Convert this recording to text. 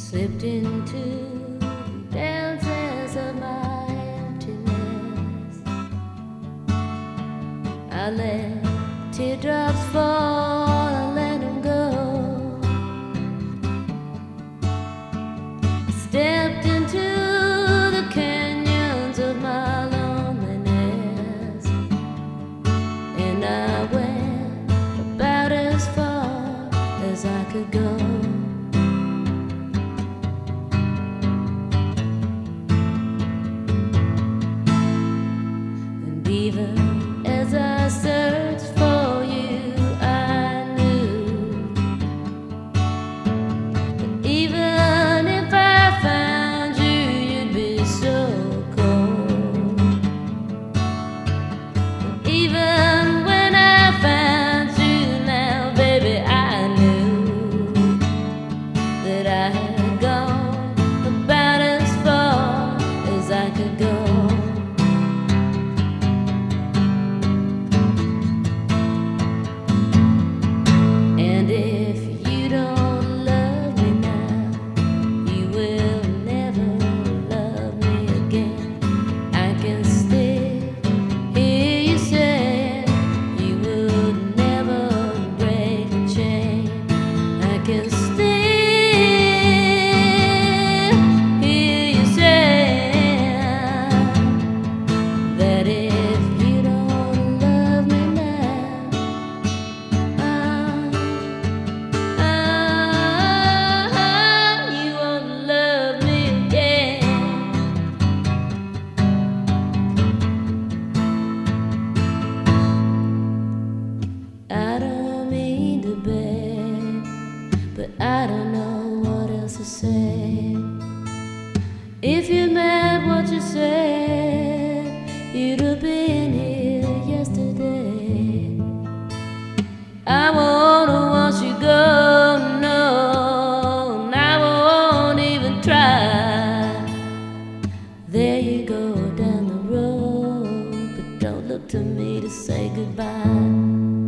slipped into the dances of my emptiness. I let teardrops fall, I let them go. I stepped into the canyons of my loneliness, and I went about as far as I could go. Even as I searched for you, I knew that even if I found you, you'd be so cold. And even when I found you now, baby, I knew that I had gone about as far as I could go. But I don't know what else to say. If you meant what you said, you'd have been here yesterday. I wanna watch you go, no, and I won't even try. There you go down the road, but don't look to me to say goodbye.